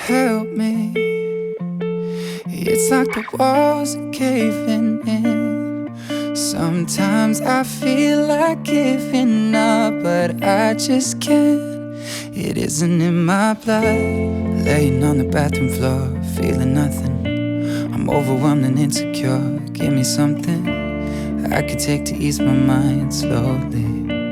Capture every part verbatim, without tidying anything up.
help me. It's like the walls are caving in. Sometimes I feel like giving up, but I just can't. It isn't in my blood. Laying on the bathroom floor, feeling nothing. I'm overwhelmed and insecure. Give me something I could take to ease my mind slowly.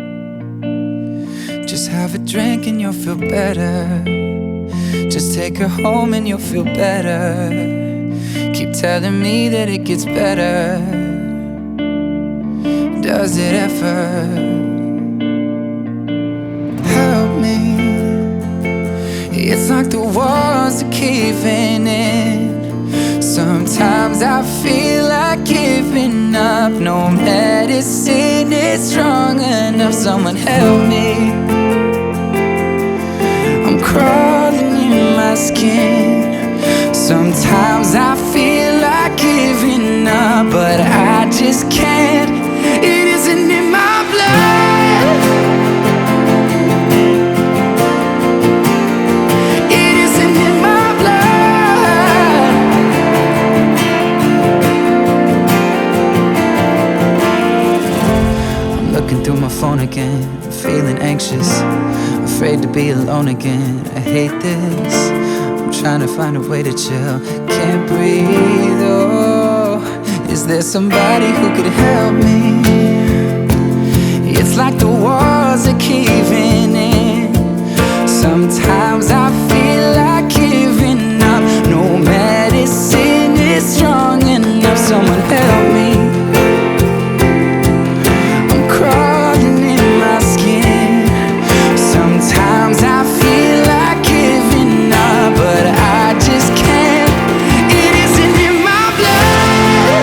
Just have a drink and you'll feel better. Just take her home and you'll feel better. Keep telling me that it gets better. Does it ever? Help me. It's like the walls are caving in. Sometimes I feel like giving up. No medicine is strong enough. Someone help me. I'm crawling in my skin. Sometimes I feel like giving up, but I just can't. It isn't in my blood. It isn't in my blood. I'm looking through my phone again, feeling anxious, afraid to be alone again. I hate this. I'm trying to find a way to chill. Can't breathe, oh. Is there somebody who could help me? It's like the walls are caving in. Sometimes I feel like giving up. No medicine is strong enough. Someone help me. I'm crawling in my skin. Sometimes I feel like giving up, but I just can't. It isn't in my blood.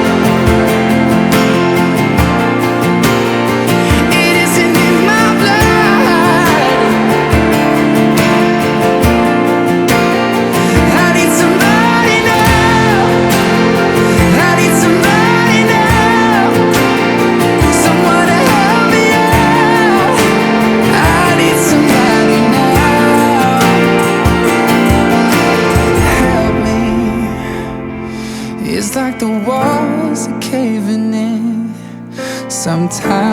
It isn't in my blood. I need somebody now. I need somebody now. Someone to help me out. I need somebody now. Help me. It's like the walls are caving in. Sometimes